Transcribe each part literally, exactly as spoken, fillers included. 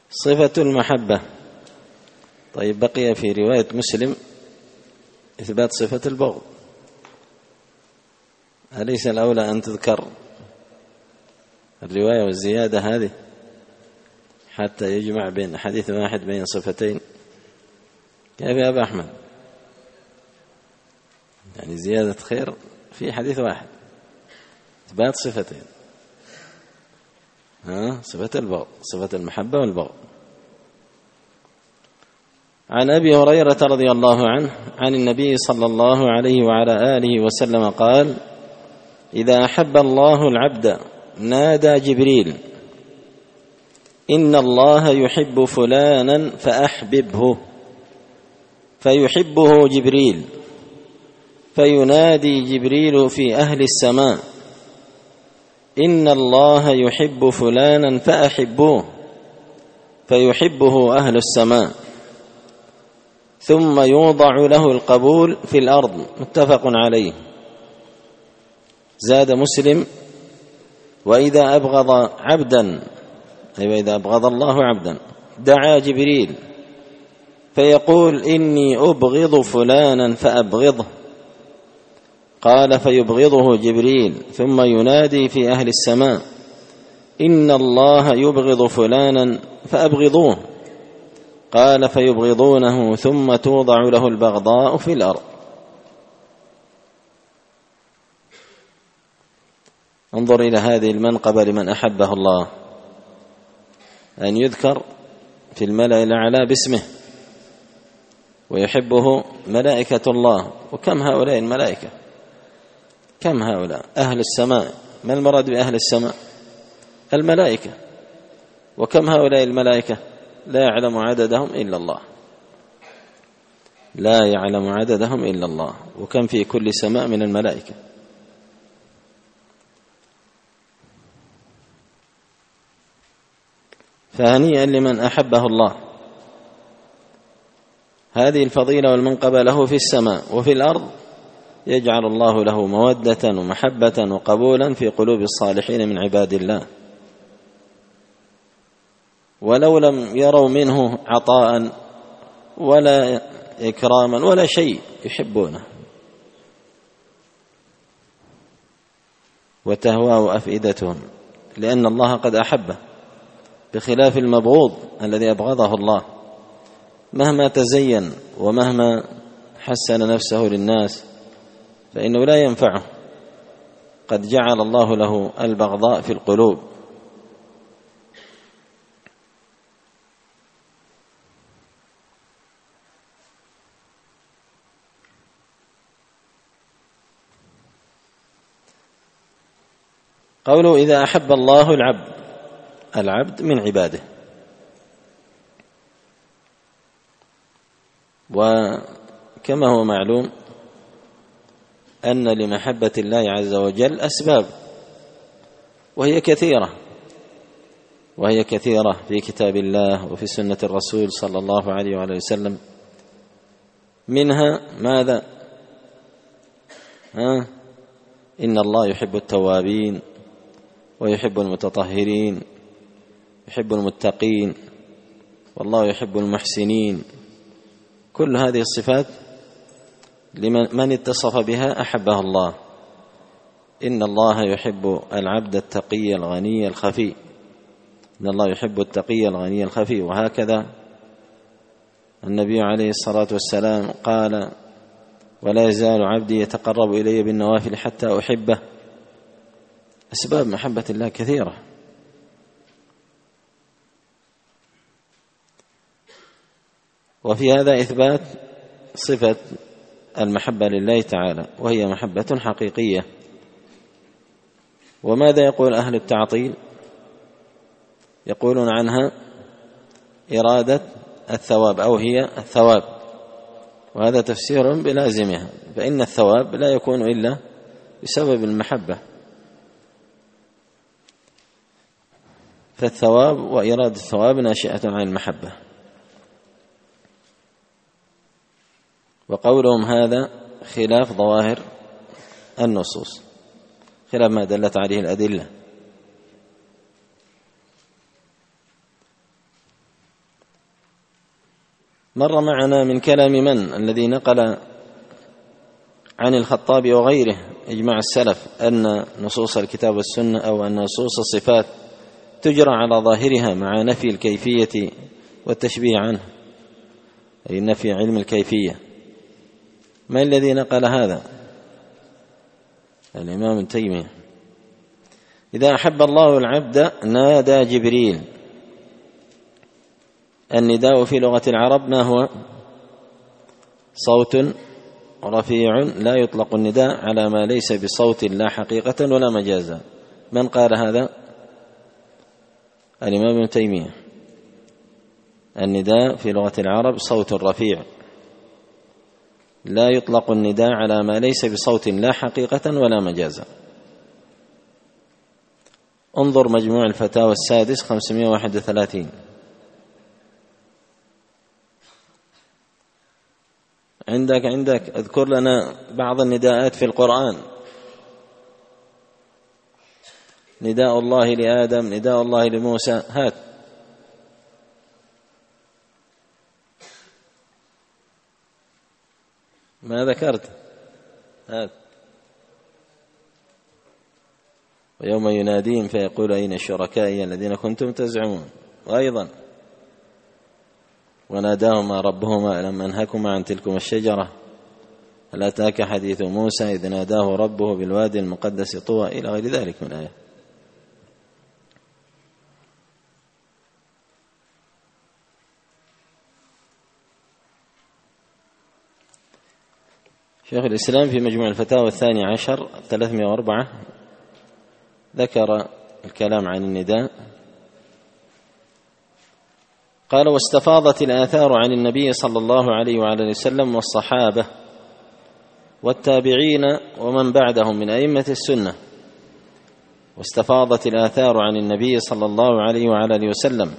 صفة المحبة. طيب، بقي في رواية مسلم إثبات صفة البغض، أليس الأولى أن تذكر الرواية والزيادة هذه حتى يجمع بين حديث واحد بين صفتين؟ كيف يا أبا أحمد؟ يعني زيادة خير في حديث واحد، إثبات صفتين، ها صفة البغض، صفة المحبة والبغض. عن أبي هريرة رضي الله عنه عن النبي صلى الله عليه وعلى آله وسلم قال: إذا أحب الله العبد نادى جبريل: إن الله يحب فلانا فأحببه، فيحبه جبريل، فينادي جبريل في أهل السماء: إن الله يحب فلانا فأحبوه، فيحبه أهل السماء، ثم يوضع له القبول في الأرض. متفق عليه. زاد مسلم: وإذا أبغض عبدا، أي وإذا أبغض الله عبدا، دعا جبريل فيقول: إني أبغض فلانا فأبغضه، قال: فيبغضه جبريل، ثم ينادي في أهل السماء: إن الله يبغض فلانا فأبغضوه، قال: فيبغضونه، ثم توضع له البغضاء في الأرض. انظر إلى هذه المنقبة لمن أحبه الله، أن يذكر في الملأ الأعلى باسمه ويحبه ملائكة الله. وكم هؤلاء الملائكة؟ كم هؤلاء أهل السماء؟ ما المراد بأهل السماء؟ الملائكة. وكم هؤلاء الملائكة؟ لا يعلم عددهم إلا الله، لا يعلم عددهم إلا الله. وكم في كل سماء من الملائكة؟ فهنيئا لمن أحبه الله. هذه الفضيلة والمنقبة له في السماء، وفي الأرض يجعل الله له مودة ومحبة وقبولا في قلوب الصالحين من عباد الله، ولو لم يروا منه عطاء ولا إكراما ولا شيء يحبونه، وتهواه أفئدتهم، لأن الله قد أحبه، بخلاف المبغوض الذي أبغضه الله مهما تزين ومهما حسن نفسه للناس فإنه لا ينفعه، قد جعل الله له البغضاء في القلوب. قوله: إذا أحب الله العبد، العبد من عباده. وكما هو معلوم أن لمحبة الله عز وجل أسباب، وهي كثيرة، وهي كثيرة في كتاب الله وفي سنة الرسول صلى الله عليه وآله وسلم. منها ماذا؟ ها؟ إن الله يحب التوابين ويحب المتطهرين، يحب المتقين، والله يحب المحسنين. كل هذه الصفات لمن اتصف بها أحبه الله. إن الله يحب العبد التقي الغني الخفي، إن الله يحب التقي الغني الخفي. وهكذا النبي عليه الصلاة والسلام قال: ولا يزال عبدي يتقرب إلي بالنوافل حتى أحبه. أسباب محبة الله كثيرة. وفي هذا إثبات صفة المحبة لله تعالى، وهي محبة حقيقية. وماذا يقول أهل التعطيل؟ يقولون عنها إرادة الثواب، أو هي الثواب، وهذا تفسير بلازمها، فإن الثواب لا يكون إلا بسبب المحبة، فالثواب وإرادة الثواب ناشئة عن المحبة. وقولهم هذا خلاف ظواهر النصوص، خلاف ما دلت عليه الأدلة. مر معنا من كلام من الذي نقل عن الخطابي وغيره إجماع السلف أن نصوص الكتاب والسنة أو أن نصوص الصفات تجرى على ظاهرها مع نفي الكيفية والتشبيه عنه، أي نفي علم الكيفية. ما الذي نقل هذا؟ الإمام ابن تيمية: إذا أحب الله العبد نادى جبريل. النداء في لغة العرب ما هو؟ صوت رفيع لا يطلق النداء على ما ليس بصوت لا حقيقة ولا مجازا. من قال هذا؟ الإمام ابن تيمية: النداء في لغة العرب صوت رفيع لا يطلق النداء على ما ليس بصوت لا حقيقة ولا مجازا. انظر مجموع الفتاوى السادس خمسمائة وواحد وثلاثين. عندك عندك اذكر لنا بعض النداءات في القرآن. نداء الله لآدم، نداء الله لموسى، هات. ما ذكرت؟ هات. ويوم يناديهم فيقول أين شركائي الذين كنتم تزعمون. وأيضا وناداهما ربهما ألم أنهكما عن تلكما الشجرة هل أتاك حديث موسى إذ ناداه ربه بالوادي المقدس طوى، إلى غير ذلك من آية. شيخ الإسلام في مجموع الفتاوى الثاني عشر ثلاثمائة وأربعة ذكر الكلام عن النداء. قال: واستفاضت الآثار عن النبي صلى الله عليه وعلى اله وسلم والصحابة والتابعين ومن بعدهم من أئمة السنة. واستفاضت الآثار عن النبي صلى الله عليه وعلى اله وسلم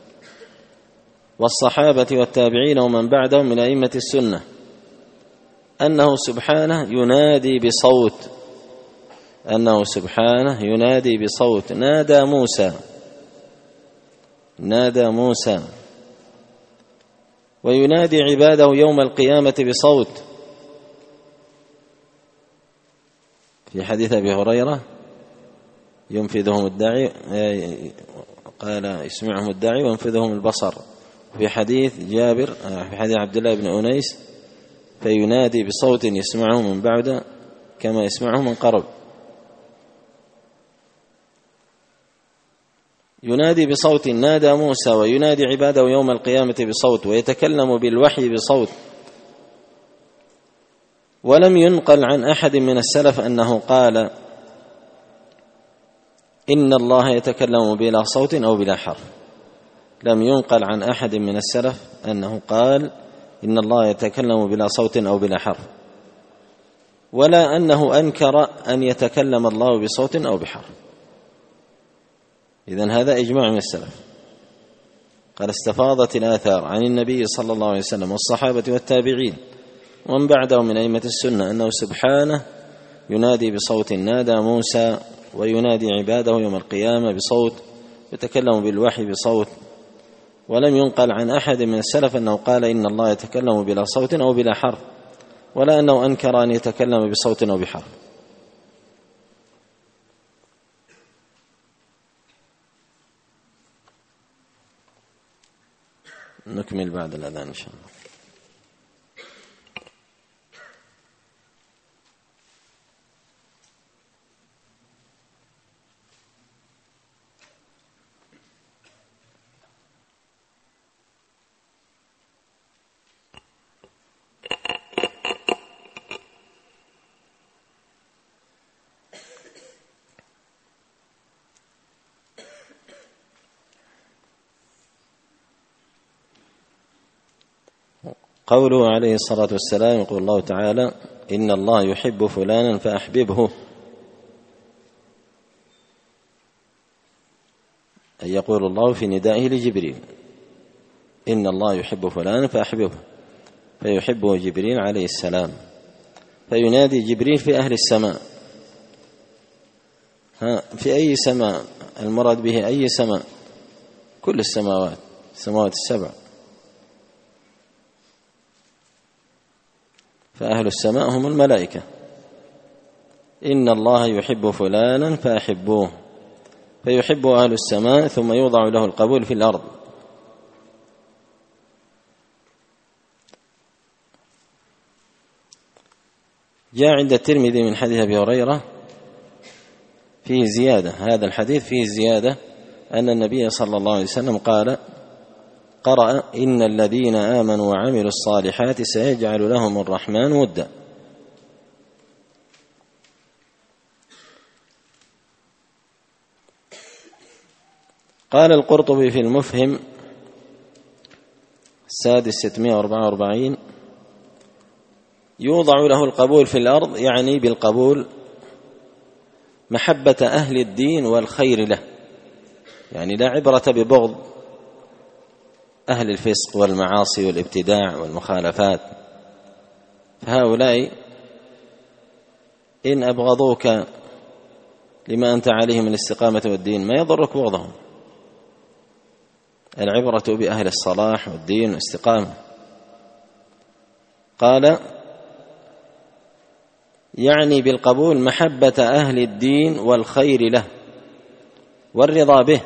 والصحابة والتابعين ومن بعدهم من أئمة السنة أنه سبحانه ينادي بصوت أنه سبحانه ينادي بصوت نادى موسى نادى موسى وينادي عباده يوم القيامة بصوت. في حديث أبي هريرة: ينفذهم الداعي، قال يسمعهم الداعي وينفذهم البصر. في حديث جابر في حديث عبد الله بن أنيس: فينادي بصوت يسمعه من بعد كما يسمعه من قرب. ينادي بصوت نادى موسى وينادي عباده يوم القيامة بصوت ويتكلم بالوحي بصوت. ولم ينقل عن أحد من السلف أنه قال إن الله يتكلم بلا صوت أو بلا حرف. لم ينقل عن أحد من السلف أنه قال إن الله يتكلم بلا صوت أو بلا حرف، ولا أنه أنكر أن يتكلم الله بصوت أو بحرف. إذن هذا إجماع من السلف. قال: استفاضت الآثار عن النبي صلى الله عليه وسلم والصحابة والتابعين ومن بعدهم من أئمة السنة أنه سبحانه ينادي بصوت نادى موسى وينادي عباده يوم القيامة بصوت يتكلم بالوحي بصوت. ولم ينقل عن أحد من السلف أنه قال إن الله يتكلم بلا صوت أو بلا حرف، ولا أنه أنكر أن يتكلم بصوت أو بحرف. نكمل بعد الأذان إن شاء الله. قوله عليه الصلاة والسلام: يقول الله تعالى: إن الله يحب فلانا فأحببه. أي يقول الله في ندائه لجبريل: إن الله يحب فلانا فأحببه، فيحبه جبريل عليه السلام، فينادي جبريل في أهل السماء. ها في أي سماء؟ المراد به أي سماء؟ كل السماوات، السماوات السبع. فأهل السماء هم الملائكة. إن الله يحب فلانا فأحبوه، فيحب أهل السماء ثم يوضع له القبول في الأرض. جاء عند الترمذي من حديث أبي هريرة فيه زيادة، هذا الحديث فيه زيادة أن النبي صلى الله عليه وسلم قال: قرأ: إن الذين آمنوا وعملوا الصالحات سيجعل لهم الرحمن ودا. قال القرطبي في المفهم السادس ستمائة وأربعة وأربعين: يوضع له القبول في الأرض، يعني بالقبول محبة أهل الدين والخير له، يعني لا عبرة ببغض أهل الفسق والمعاصي والابتداع والمخالفات، فهؤلاء إن أبغضوك لما أنت عليه من الاستقامة والدين ما يضرك بغضهم، العبرة بأهل الصلاح والدين والاستقامة. قال: يعني بالقبول محبة أهل الدين والخير له والرضا به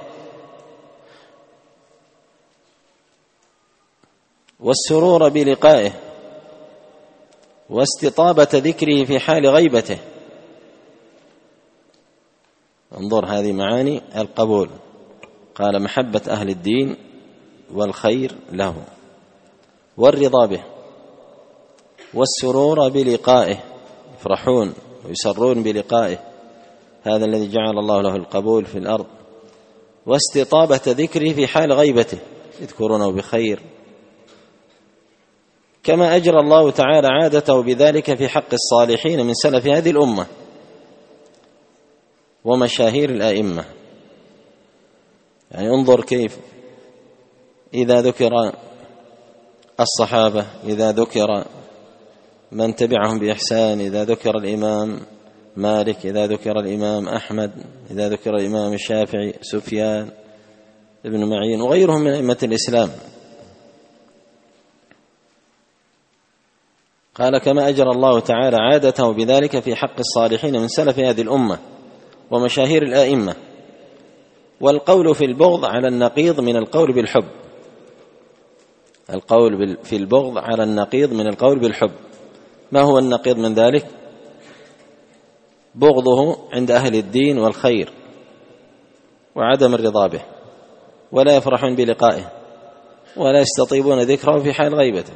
والسرور بلقائه واستطابة ذكره في حال غيبته. انظر هذه معاني القبول، قال: محبة أهل الدين والخير له والرضا به والسرور بلقائه، يفرحون ويسرون بلقائه، هذا الذي جعل الله له القبول في الأرض، واستطابة ذكره في حال غيبته، يذكرونه بخير، كما أجرى الله تعالى عادته بذلك في حق الصالحين من سلف هذه الأمة ومشاهير الآئمة. يعني انظر كيف إذا ذكر الصحابة، إذا ذكر من تبعهم بإحسان، إذا ذكر الإمام مالك، إذا ذكر الإمام أحمد، إذا ذكر الإمام الشافعي، سفيان ابن معين وغيرهم من أئمة الإسلام، قال: كما أجرى الله تعالى عادته بذلك في حق الصالحين من سلف هذه الأمة ومشاهير الآئمة. والقول في البغض على النقيض من القول بالحب، القول في البغض على النقيض من القول بالحب. ما هو النقيض من ذلك؟ بغضه عند أهل الدين والخير وعدم الرضا به، ولا يفرحون بلقائه ولا يستطيبون ذكره في حال غيبته.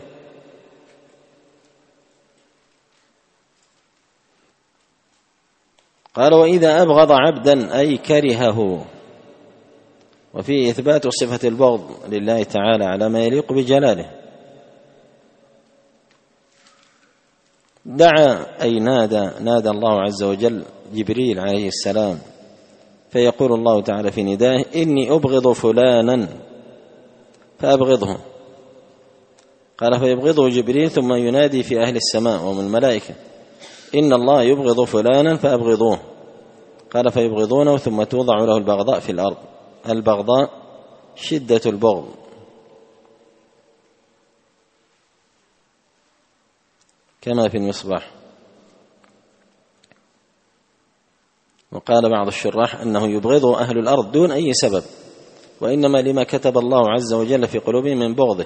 قال: وإذا أبغض عبدا أي كرهه، وفيه إثبات صفة البغض لله تعالى على ما يليق بجلاله. دعا أي نادى نادى الله عز وجل جبريل عليه السلام، فيقول الله تعالى في ندائه: إني أبغض فلانا فأبغضه. قال: فيبغضه جبريل ثم ينادي في أهل السماء ومن الملائكة: إن الله يبغض فلانا فأبغضوه. قال: فيبغضونه ثم توضع له البغضاء في الأرض. البغضاء شدة البغض، كما في المصباح. وقال بعض الشراح أنه يبغضه أهل الأرض دون أي سبب، وإنما لما كتب الله عز وجل في قلوبهم من بغضه.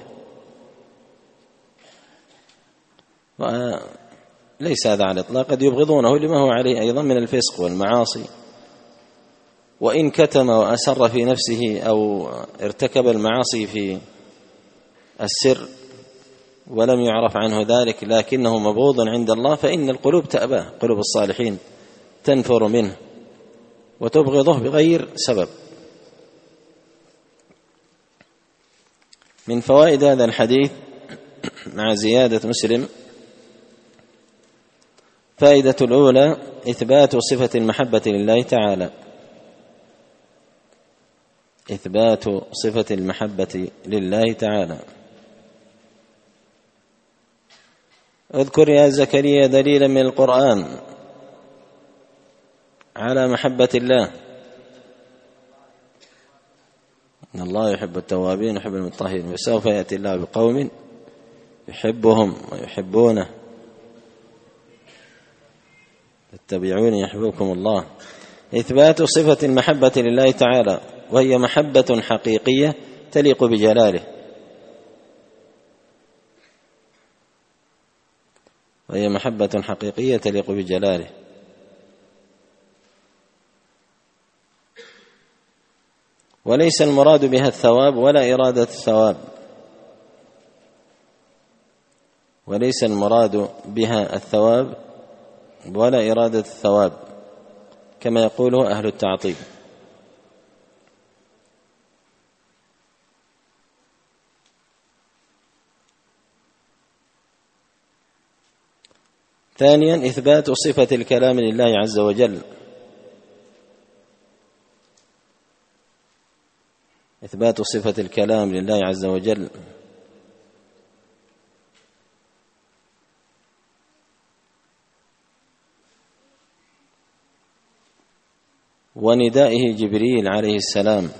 وليس هذا على الإطلاق، قد يبغضونه لما هو عليه أيضا من الفسق والمعاصي، وإن كتم وأسر في نفسه أو ارتكب المعاصي في السر ولم يعرف عنه ذلك لكنه مبغوض عند الله، فإن القلوب تأباه، قلوب الصالحين تنفر منه وتبغضه بغير سبب. من فوائد هذا الحديث مع زيادة مسلم: فائدة الأولى إثبات صفة المحبة لله تعالى، إثبات صفة المحبة لله تعالى. اذكر يا زكريا دليلا من القرآن على محبة الله. إن الله يحب التوابين ويحب المطهرين، وسوف يأتي الله بقوم يحبهم ويحبونه اتبعوني يحببكم الله. إثبات صفة المحبة لله تعالى، وهي محبة حقيقية تليق بجلاله، وهي محبة حقيقية تليق بجلاله. وليس المراد بها الثواب ولا إرادة الثواب، وليس المراد بها الثواب ولا إرادة الثواب كما يقوله أهل التعطيل. ثانيا إثبات صفة الكلام لله عز وجل، إثبات صفة الكلام لله عز وجل، وندائه جبريل عليه السلام،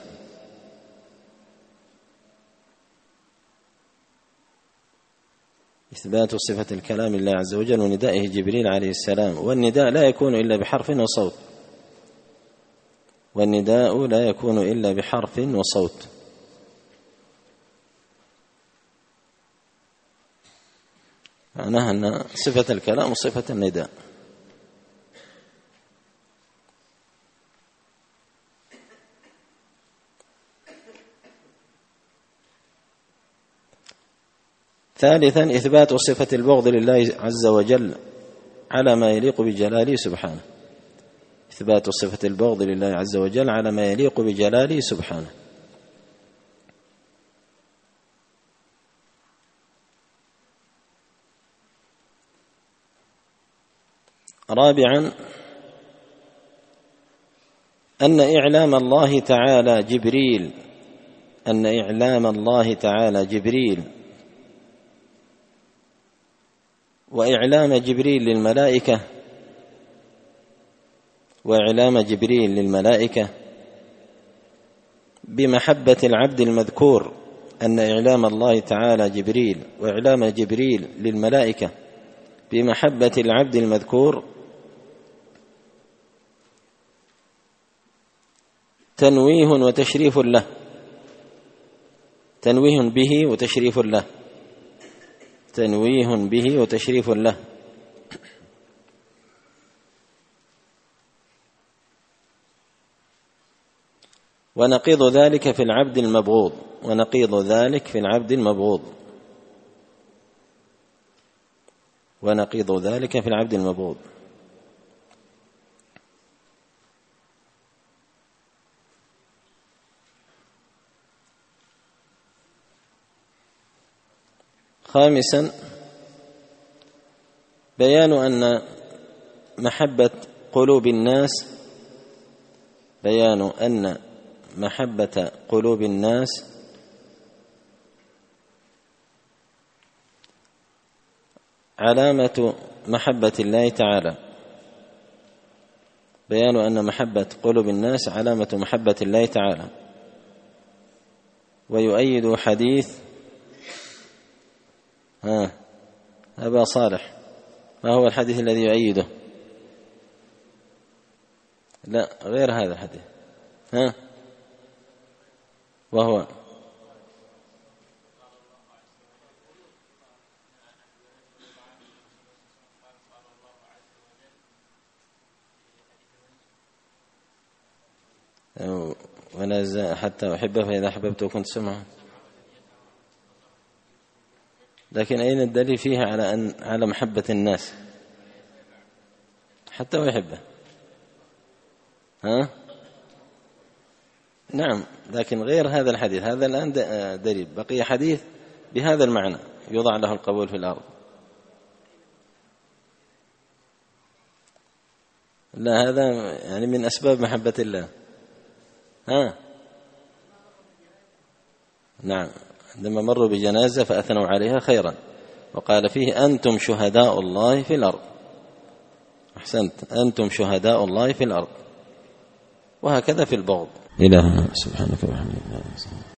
إثبات صفة الكلام لله عز وجل وندائه جبريل عليه السلام. والنداء لا يكون إلا بحرف وصوت، والنداء لا يكون إلا بحرف وصوت. معناها أن صفة الكلام وصفة النداء. ثالثا إثبات صفة البغض لله عز وجل على ما يليق بجلاله سبحانه، إثبات صفة البغض لله عز وجل على ما يليق بجلاله سبحانه. رابعا أن إعلام الله تعالى جبريل أن إعلام الله تعالى جبريل وإعلام جبريل للملائكة وإعلام جبريل للملائكة بمحبة العبد المذكور، أن إعلام الله تعالى جبريل وإعلام جبريل للملائكة بمحبة العبد المذكور تنويه وتشريف له، تنويه به وتشريف له، تنويه به وتشريف له. ونقيض ذلك في العبد المبغوض، ونقيض ذلك في العبد المبغوض، ونقيض ذلك في العبد المبغوض. خامسا بيان أن محبة قلوب الناس بيان أن محبة قلوب الناس علامة محبة الله تعالى، بيان أن محبة قلوب الناس علامة محبة الله تعالى. ويؤيد حديث ها أبا صالح، ما هو الحديث الذي يؤيده؟ لا غير هذا الحديث، ها وهو ولا حتى أحبه فإذا أحببته كنت سمعه. لكن أين الدليل فيها على أن على محبة الناس حتى ويحبه؟ ها نعم، لكن غير هذا الحديث، هذا الآن دليل. بقي حديث بهذا المعنى يوضع له القبول في الأرض. لا هذا يعني من أسباب محبة الله. ها نعم، عندما مروا بجنازة فأثنوا عليها خيرا وقال فيه أنتم شهداء الله في الأرض. أحسنت، أنتم شهداء الله في الأرض. وهكذا في البغض. إلهنا سبحانك وبحمدك.